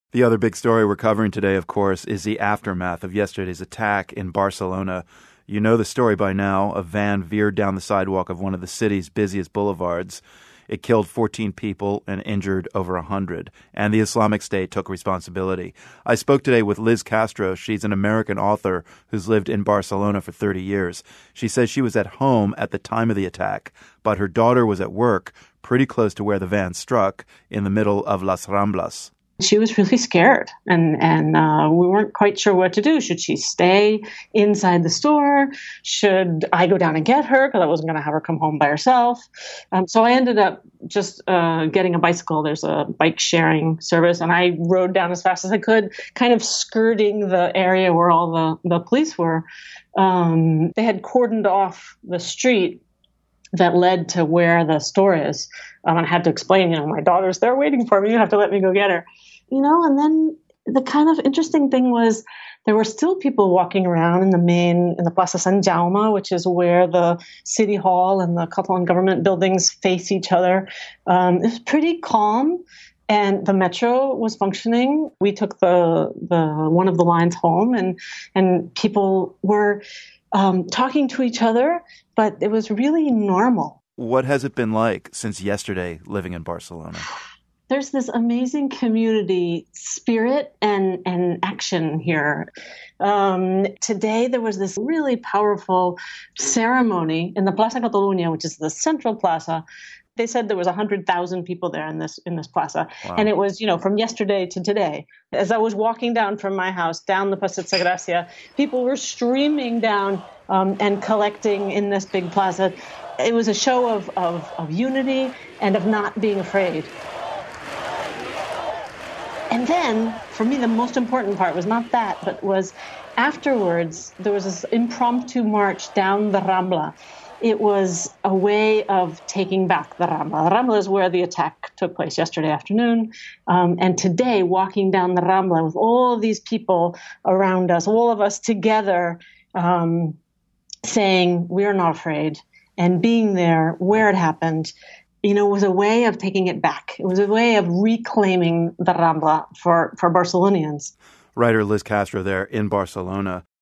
The other big story we're covering today, of course, is the aftermath of yesterday's attack in Barcelona. You know the story by now. A van veered down the sidewalk of one of the city's busiest boulevards. It killed 14 people and injured over 100. And the Islamic State took responsibility. I spoke today with Liz Castro. She's an American author who's lived in Barcelona for 30 years. She says she was at home at the time of the attack, but her daughter was at work pretty close to where the van struck in the middle of Las Ramblas. She was really scared, and we weren't quite sure what to do. Should she stay inside the store? Should I go down and get her? Because I wasn't going to have her come home by herself. So I ended up just getting a bicycle. There's a bike sharing service, and I rode down as fast as I could, kind of skirting the area where all the police were. They had cordoned off the street that led to where the store is. I had to explain, my daughter's there waiting for me. You have to let me go get her. And then the kind of interesting thing was there were still people walking around in the Plaza San Jaume, which is where the city hall and the Catalan government buildings face each other. It was pretty calm. And the metro was functioning. We took the one of the lines home, and people were talking to each other, but it was really normal. What has it been like since yesterday living in Barcelona? There's this amazing community spirit and action here. Today there was this really powerful ceremony in the Plaza Catalunya, which is the central plaza. They said there was 100,000 people there in this plaza. Wow. And it was, from yesterday to today. As I was walking down from my house, down the Passeig de Gràcia, people were streaming down and collecting in this big plaza. It was a show of unity and of not being afraid. And then, for me, the most important part was not that, but was afterwards, there was this impromptu march down the Rambla. It was a way of taking back the Rambla. The Rambla is where the attack took place yesterday afternoon. And today, walking down the Rambla with all of these people around us, all of us together, saying, we're not afraid, and being there where it happened, was a way of taking it back. It was a way of reclaiming the Rambla for Barcelonians. Writer Liz Castro there in Barcelona.